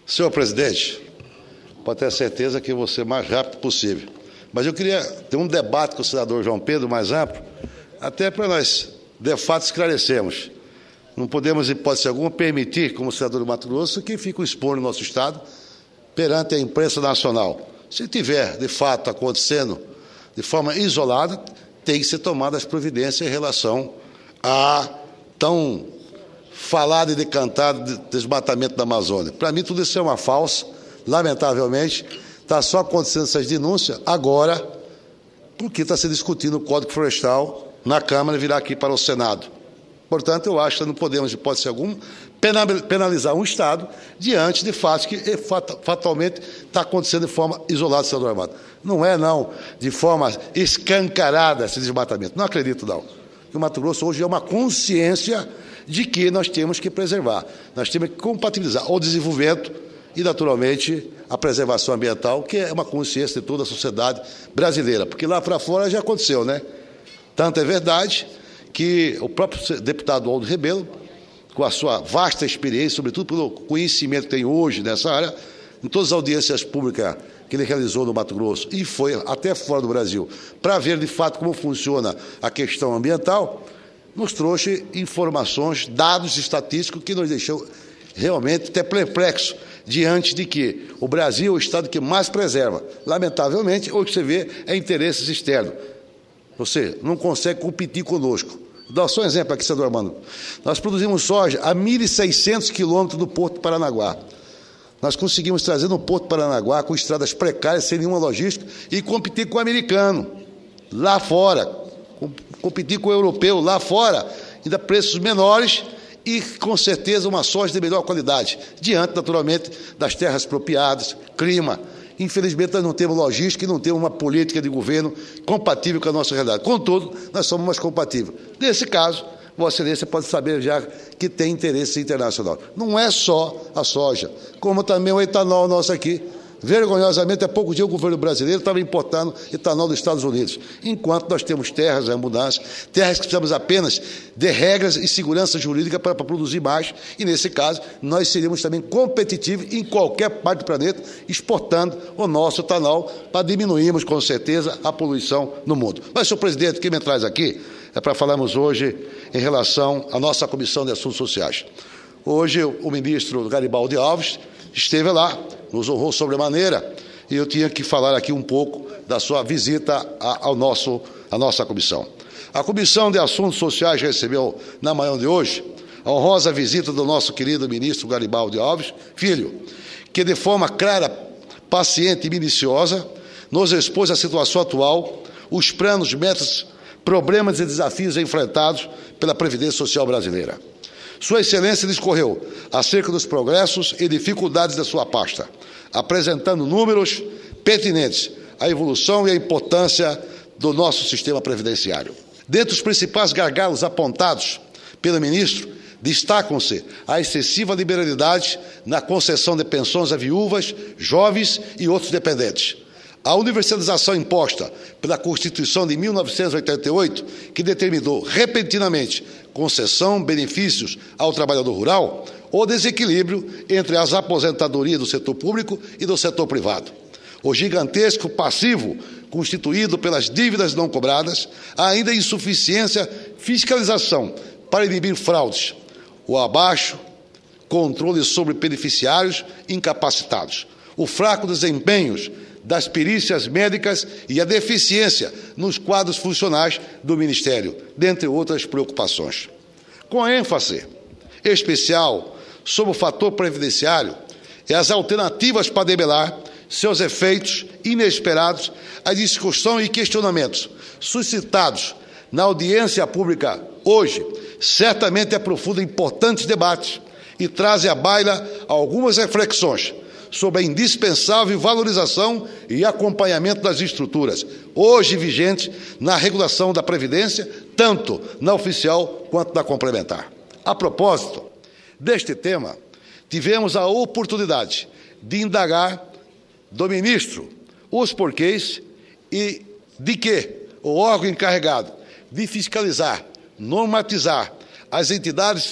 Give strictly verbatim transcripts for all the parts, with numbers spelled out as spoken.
Senhor presidente, pode ter certeza que eu vou ser o mais rápido possível. Mas eu queria ter um debate com o senador João Pedro mais amplo, até para nós, de fato, esclarecermos. Não podemos, em hipótese alguma, permitir, como senador do Mato Grosso, que fique expondo o nosso Estado perante a imprensa nacional. Se tiver, de fato, acontecendo de forma isolada, tem que ser tomadas as providências em relação a tão falado e decantado desmatamento da Amazônia. Para mim, tudo isso é uma falsa. Lamentavelmente, está só acontecendo essas denúncias agora, porque está se discutindo o Código Florestal na Câmara e virá aqui para o Senado. Portanto, eu acho que não podemos, de hipótese alguma, penalizar um Estado diante de fatos que fatalmente está acontecendo de forma isolada, senador Armando. Não é, não, de forma escancarada esse desmatamento. Não acredito, não. O Mato Grosso hoje é uma consciência de que nós temos que preservar. Nós temos que compatibilizar o desenvolvimento e, naturalmente, a preservação ambiental, que é uma consciência de toda a sociedade brasileira. Porque lá para fora já aconteceu, né? Tanto é verdade que o próprio deputado Aldo Rebelo, com a sua vasta experiência, sobretudo pelo conhecimento que tem hoje nessa área, em todas as audiências públicas que ele realizou no Mato Grosso e foi até fora do Brasil, para ver de fato como funciona a questão ambiental, nos trouxe informações, dados estatísticos que nos deixou realmente até perplexos diante de que o Brasil é o Estado que mais preserva. Lamentavelmente, o que você vê é interesses externos. Você não consegue competir conosco. Vou dar só um exemplo aqui, senador Armando. Nós produzimos soja a mil e seiscentos quilômetros do Porto de Paranaguá. Nós conseguimos trazer no Porto de Paranaguá, com estradas precárias, sem nenhuma logística, e competir com o americano, lá fora, competir com o europeu, lá fora, ainda preços menores e, com certeza, uma soja de melhor qualidade, diante, naturalmente, das terras expropriadas, clima. Infelizmente, nós não temos logística e não temos uma política de governo compatível com a nossa realidade. Contudo, nós somos mais compatíveis. Nesse caso, Vossa Excelência pode saber já que tem interesse internacional. Não é só a soja, como também o etanol nosso aqui. Vergonhosamente, há pouco dia o governo brasileiro estava importando etanol dos Estados Unidos, enquanto nós temos terras em abundância, terras que precisamos apenas de regras e segurança jurídica para, para produzir mais, e nesse caso nós seríamos também competitivos em qualquer parte do planeta, exportando o nosso etanol para diminuirmos com certeza a poluição no mundo. Mas, senhor presidente, o que me traz aqui é para falarmos hoje em relação à nossa Comissão de Assuntos Sociais. Hoje o ministro Garibaldi Alves esteve lá, nos honrou sobremaneira, e eu tinha que falar aqui um pouco da sua visita ao nosso, à nossa comissão. A Comissão de Assuntos Sociais recebeu, na manhã de hoje, a honrosa visita do nosso querido ministro Garibaldi Alves, filho, que de forma clara, paciente e minuciosa, nos expôs a situação atual, os planos, metas, problemas e desafios enfrentados pela Previdência Social brasileira. Sua Excelência discorreu acerca dos progressos e dificuldades da sua pasta, apresentando números pertinentes à evolução e à importância do nosso sistema previdenciário. Dentre os principais gargalos apontados pelo ministro, destacam-se a excessiva liberalidade na concessão de pensões a viúvas, jovens e outros dependentes. A universalização imposta pela Constituição de mil novecentos e oitenta e oito, que determinou repentinamente concessão, benefícios ao trabalhador rural, o desequilíbrio entre as aposentadorias do setor público e do setor privado. O gigantesco passivo constituído pelas dívidas não cobradas, ainda insuficiência fiscalização para inibir fraudes, o abaixo controle sobre beneficiários incapacitados, o fraco desempenho das perícias médicas e a deficiência nos quadros funcionais do Ministério, dentre outras preocupações. Com ênfase especial sobre o fator previdenciário e as alternativas para debelar seus efeitos inesperados, a discussão e questionamentos suscitados na audiência pública hoje certamente aprofundam importantes debates e trazem à baila algumas reflexões sobre a indispensável valorização e acompanhamento das estruturas, hoje vigentes na regulação da Previdência, tanto na oficial quanto na complementar. A propósito deste tema, tivemos a oportunidade de indagar do ministro os porquês e de que o órgão encarregado de fiscalizar, normatizar as entidades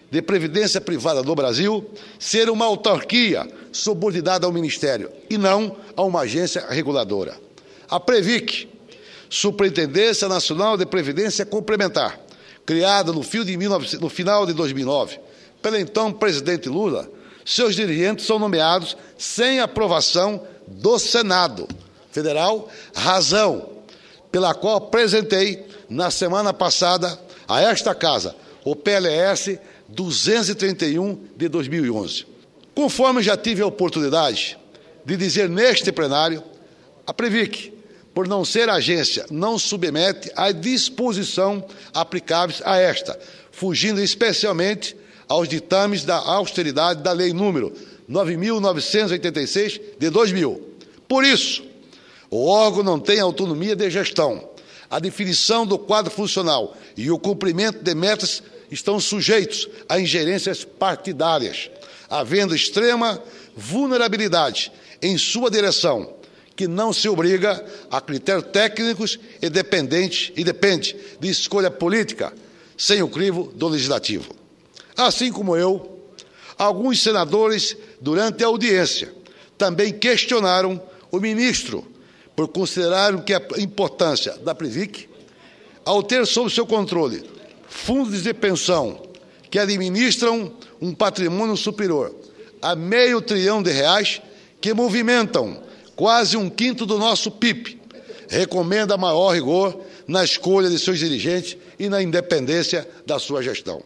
de Previdência Privada do Brasil ser uma autarquia subordinada ao Ministério e não a uma agência reguladora. A Previc, Superintendência Nacional de Previdência Complementar, criada no, fio de mil e novecentos, no final de dois mil e nove, pelo então presidente Lula, seus dirigentes são nomeados sem aprovação do Senado Federal, razão pela qual apresentei na semana passada a esta Casa o P L S duzentos e trinta e um de dois mil e onze. Conforme já tive a oportunidade de dizer neste plenário, a Previc, por não ser agência, não submete à disposição aplicáveis a esta, fugindo especialmente aos ditames da austeridade da Lei número nove mil novecentos e oitenta e seis de dois mil. Por isso, o órgão não tem autonomia de gestão. A definição do quadro funcional e o cumprimento de metas estão sujeitos a ingerências partidárias, havendo extrema vulnerabilidade em sua direção, que não se obriga a critérios técnicos e, dependente, e depende de escolha política, sem o crivo do Legislativo. Assim como eu, alguns senadores, durante a audiência, também questionaram o ministro por considerarem que a importância da Previc, ao ter sob seu controle fundos de pensão que administram um patrimônio superior a meio trilhão de reais, que movimentam quase um quinto do nosso P I B, recomenda maior rigor na escolha de seus dirigentes e na independência da sua gestão.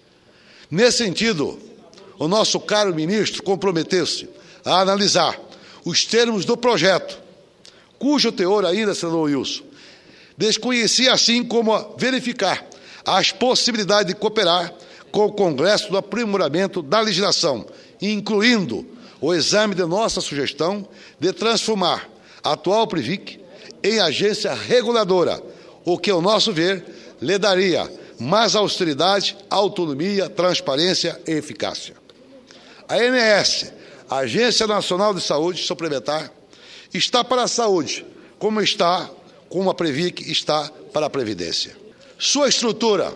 Nesse sentido, o nosso caro ministro comprometeu-se a analisar os termos do projeto, cujo teor ainda, senador Wilson, desconhecia, assim como a verificar as possibilidades de cooperar com o Congresso no aprimoramento da legislação, incluindo o exame de nossa sugestão de transformar a atual Previc em agência reguladora, o que, ao nosso ver, lhe daria mais austeridade, autonomia, transparência e eficácia. A A N S, Agência Nacional de Saúde Suplementar, está para a saúde, como está, como a Previc está para a Previdência. Sua estrutura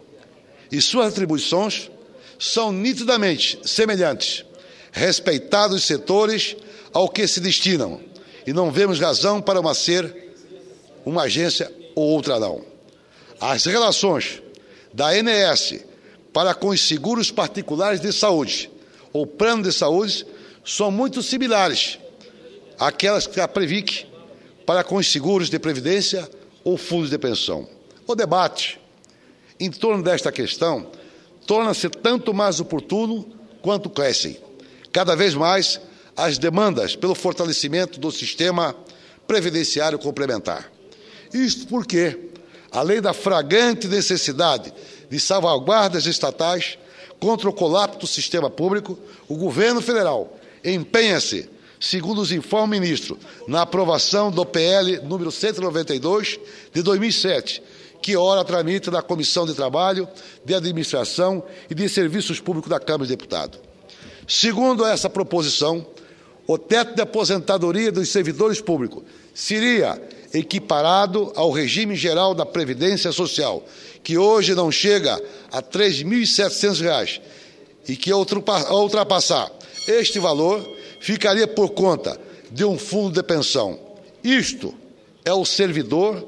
e suas atribuições são nitidamente semelhantes, respeitados os setores ao que se destinam, e não vemos razão para uma ser uma agência ou outra não. As relações da A N S para com os seguros particulares de saúde ou plano de saúde são muito similares àquelas que a Previc para com os seguros de previdência ou fundos de pensão. O debate em torno desta questão torna-se tanto mais oportuno quanto crescem cada vez mais as demandas pelo fortalecimento do sistema previdenciário complementar. Isto porque, além da flagrante necessidade de salvaguardas estatais contra o colapso do sistema público, o governo federal empenha-se, segundo os informa o ministro, na aprovação do P L número cento e noventa e dois de dois mil e sete, que ora tramita na Comissão de Trabalho, de Administração e de Serviços Públicos da Câmara de Deputados. Segundo essa proposição, o teto de aposentadoria dos servidores públicos seria equiparado ao regime geral da Previdência Social, que hoje não chega a três mil e setecentos reais, e que, ao ultrapassar este valor, ficaria por conta de um fundo de pensão. Isto é o servidor,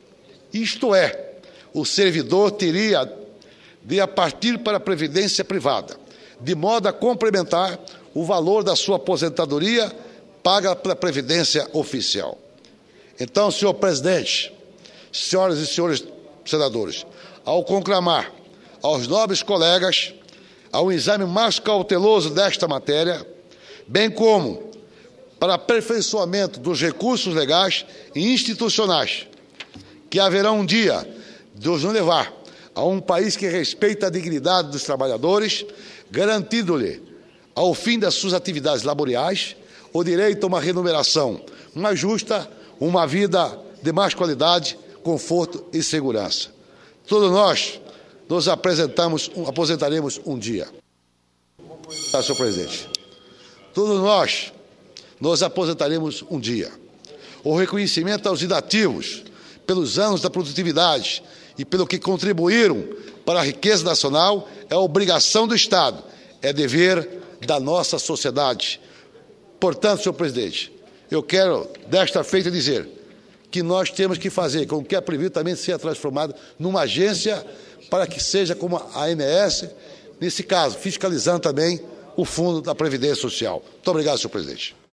isto é, o servidor teria de partir para a Previdência Privada, de modo a complementar o valor da sua aposentadoria paga pela Previdência Oficial. Então, senhor presidente, senhoras e senhores senadores, ao conclamar aos nobres colegas a um exame mais cauteloso desta matéria, bem como para aperfeiçoamento dos recursos legais e institucionais, que haverá um dia de nos levar a um país que respeita a dignidade dos trabalhadores, garantindo-lhe, ao fim das suas atividades laborais, o direito a uma remuneração mais justa, uma vida de mais qualidade, conforto e segurança. Todos nós nos apresentamos, aposentaremos um dia. Tá, senhor presidente. Todos nós nos aposentaremos um dia. O reconhecimento aos inativos pelos anos da produtividade e pelo que contribuíram para a riqueza nacional é obrigação do Estado, é dever da nossa sociedade. Portanto, senhor presidente, eu quero, desta feita, dizer que nós temos que fazer com que a Previl também seja transformada numa agência para que seja como a A N S, nesse caso, fiscalizando também o Fundo da Previdência Social. Muito obrigado, senhor presidente.